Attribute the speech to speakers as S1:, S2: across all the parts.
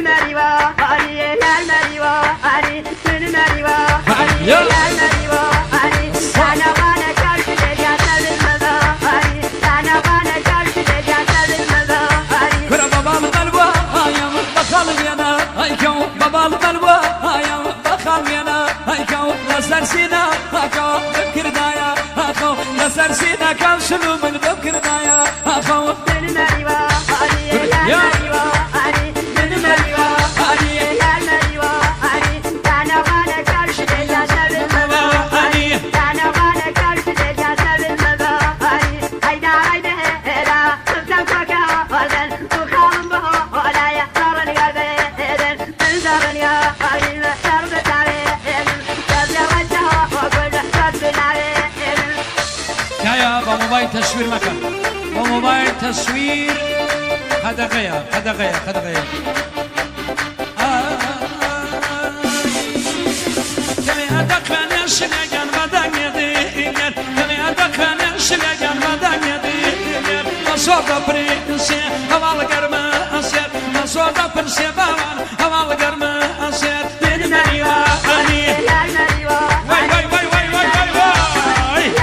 S1: سرسينا أخو بكردايا أخو سرسينا كم شنو من بكردايا أخو من مريوا أني يا مريوا أني من مريوا أني يا مريوا أني أنا وانا كرش يا شر المذا أني أنا وانا كرش يا شر المذا أني هيدا هيدا هيدا تبتك وزن وخالم به ولا يحتار القلب إذن تنزل يا أني شرب تعري يا بموبايل تصوير مكان بموبايل تصوير هذا غير هذا غير هذا غير كمي أدخل نشلجان بدن يدير كمي أدخل نشلجان بدن يدير نصودا بريسي هوال قرما أسير نصودا بريسي باوان هوال قرما أسير من مريوا أني واي واي واي واي واي واي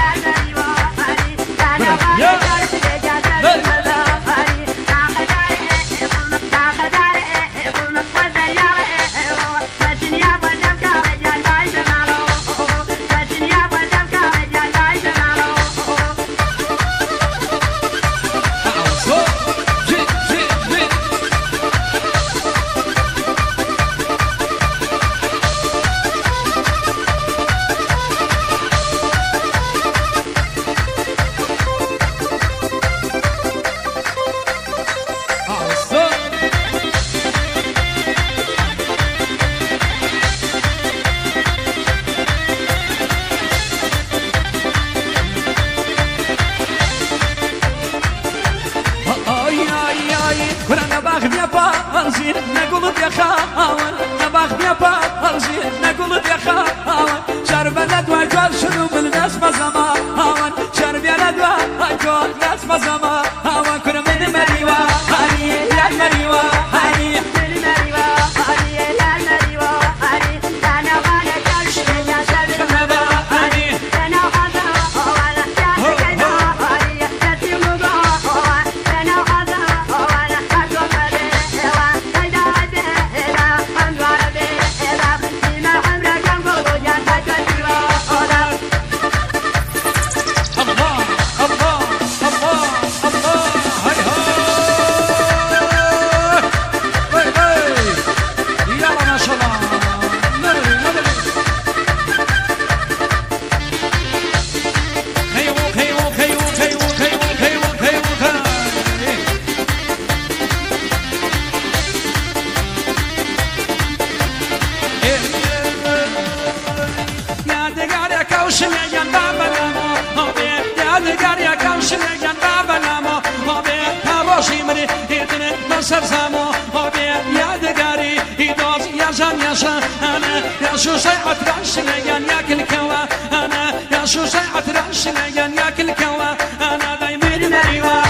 S1: شو ساعة رش ليان ياكل كوا أنا يا شو ساعة رش ليان ياكل كوا أنا دايما مريوا